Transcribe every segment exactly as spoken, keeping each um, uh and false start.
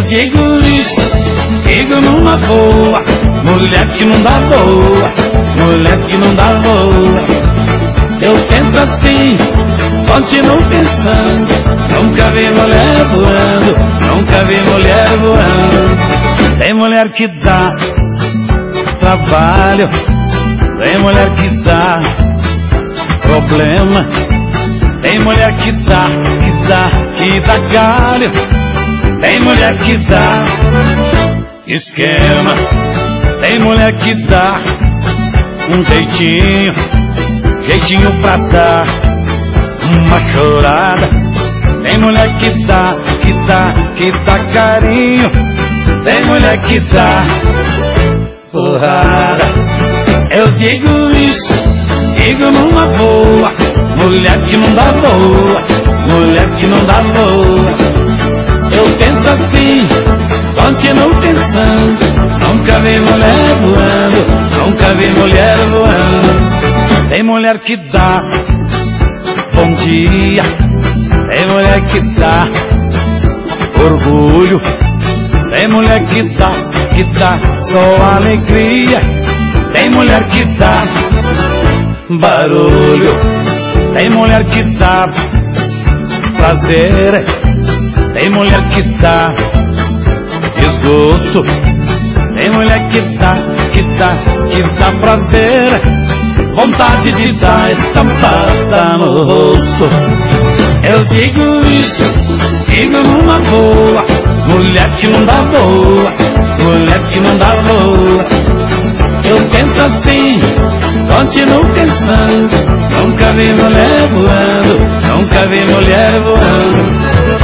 digo isso, digo numa boa. Mulher que não dá boa, mulher que não dá boa. Eu penso assim, continuo pensando. Nunca vi mulher voando, nunca vi mulher voando. Tem mulher que dá trabalho, tem mulher que dá problema. Tem mulher que dá, que dá, que dá galho. Tem mulher que dá esquema. Tem mulher que dá um jeitinho, jeitinho pra dar uma chorada. Tem mulher que dá, que dá, que dá carinho. Tem mulher que dá porrada. Eu digo isso, digo numa boa. Mulher que não dá boa, mulher que não dá boa. Eu penso assim, continuo pensando. Nunca vi mulher voando, nunca vi mulher voando. Tem mulher que dá bom dia, tem mulher que dá orgulho. Tem mulher que dá, que dá só alegria. Tem mulher que dá barulho. Tem mulher que dá prazer. Tem mulher que dá esgoto. Tem mulher que dá, que dá, que dá prazer. Vontade de dar estampada no rosto. Eu digo isso, digo numa boa. Mulher que não dá boa, mulher que não dá boa. Eu penso assim, continuo pensando. Nunca vi mulher voando, nunca vi mulher voando.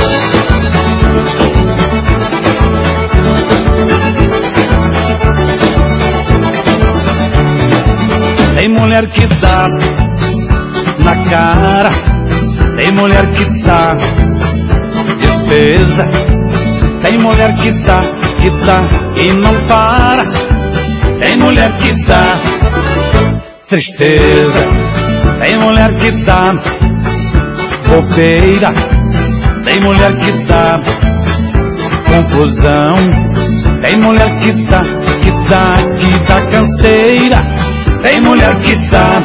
Tem mulher que dá na cara, tem mulher que dá despesa. Tem mulher que dá, que dá e não para. Tem mulher que dá tristeza. Tem mulher que dá bobeira. Tem mulher que dá confusão. Tem mulher que dá, que dá, que dá canseira. Tem mulher que dá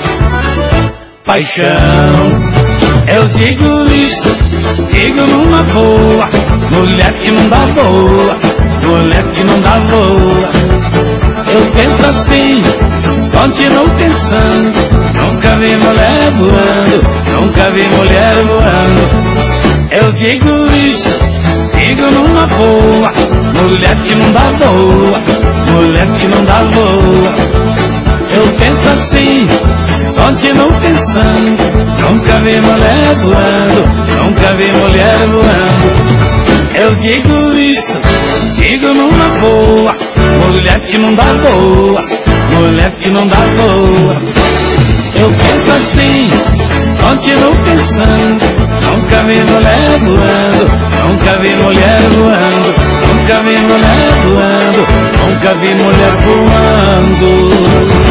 paixão. Eu digo isso, digo numa boa. Mulher que não dá boa, mulher que não dá boa. Eu penso assim, continuo pensando. Nunca vi mulher voando, nunca vi mulher voando. Eu digo isso, digo numa boa. Mulher que não dá boa, mulher que não dá boa. Eu penso assim, continuo pensando. Nunca vi mulher voando, nunca vi mulher voando. Eu digo isso, digo numa boa. Mulher que não dá boa, mulher que não dá boa. Eu penso assim, continuo pensando. Nunca vi mulher voando, nunca vi mulher voando. Nunca vi mulher voando, nunca vi mulher voando.